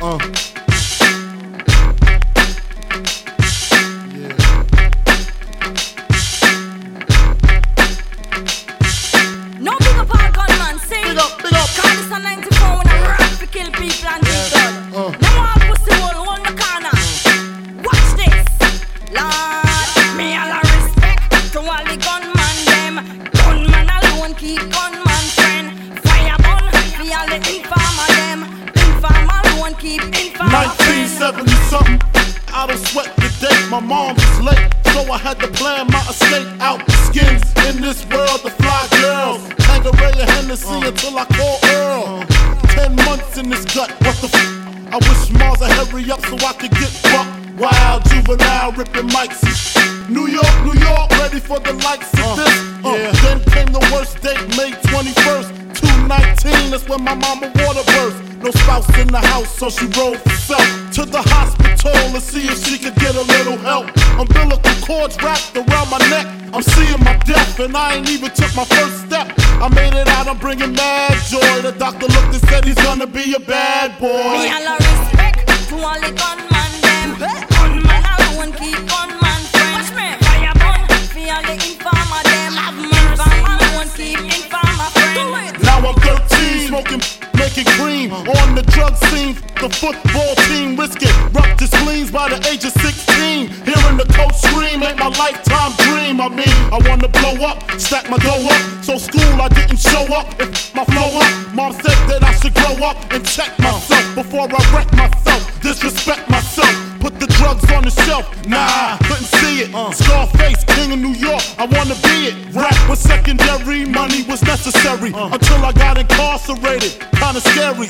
No big up our gunman, sing. Big up, big up. Call this a 94 when I rap to kill people and people. Now all pussy hole on the corner. Watch this, Lord. Me all a respect to all the gunman them. Gunman alone keep gunman friend. Fire bun for all the informer them. Informer alone keep informer friend. 1970 something. I don't sweat the date. My mom was late, so I had to plan my escape out the skins. In this world, the fly girls. Tangeray and Hennessy until I call Earl. 10 months in this gut, what the I wish Mars would hurry up so I could get buck. Wild juvenile ripping mics. New York, ready for the likes of this. Then came the worst date, May 21st, 2019. That's when my mama water burst. No spouse in the house, so she rolled for self to the hospital to see if she could get a little help. Umbilical cords wrapped around my neck. I'm seeing my death, and I ain't even took my first step. I made it out, I'm bringing mad joy. The doctor looked and said he's gonna be a bad boy. Me all a respect to all the gunman them. Gunman alone keep gunman friends. Fire bun for all the informer them. Informer alone keep informer friends. Now I'm 13, smoking, making cream on the drug scene. The football team risking ruptured spleens by the age of 16. Hearing the coach scream ain't my lifetime dream. I mean, I wanna blow up, stack my dough up. So school I didn't show up. If my flow up, mom said that I should grow up and check myself before I wreck myself, disrespect myself. Put the drugs on the shelf, nah, couldn't see it. Scarface, king of New York, I wanna be it. Rap was secondary, money was necessary. Until I got incarcerated, kinda scary.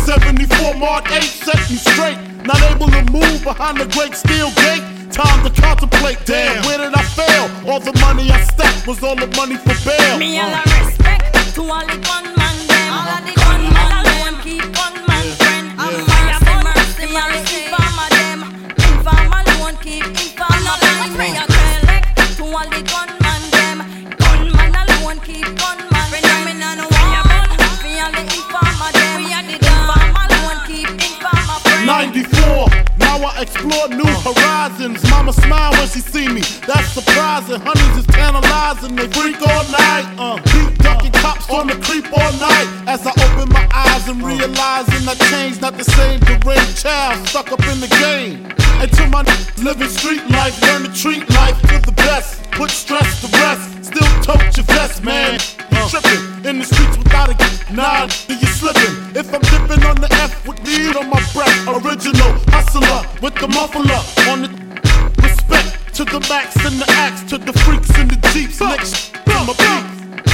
C-74 Mark 8 set me straight. Not able to move behind the great steel gate. Time to contemplate, damn, where did I fail? All the money I stacked was all the money for bail. Me all a respect to all the gunman them. All the gunman alone keep gunman friend. Fire bun for all the informer them. Informer alone keep informer friend. Me a collect to all the gunman them. Gunman alone keep gunman friend. Fire bun for all the informer them. Informer alone keep informer friend. 94, now I explore new horizons. Mama smile when she see me, that's surprising. Honeys is tantalizing, they freak all night. Beat ducking cops on the creep all night. As I open my eyes and realizing I changed, not the same deranged child stuck up in the game. And to my living street life, learn to treat life to the best. Put stress to rest, still tote your vest, man. You tripping in the streets without a nod, you slipping. If I'm dipping on the F with weed on my breath, original hustler with the muffler on the respect to the max and the axe, to the freaks in the jeeps. Next to my beats.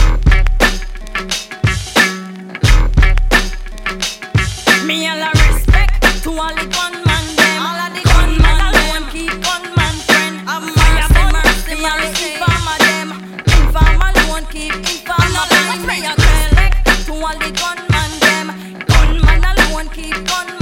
Me all a respect to all the gunman them. All of the gunman alone keep gunman friend. Fire bun for all the informer them. Informer alone keep informer friend. Me a collect to all the gunman them. Gunman alone keep gunman.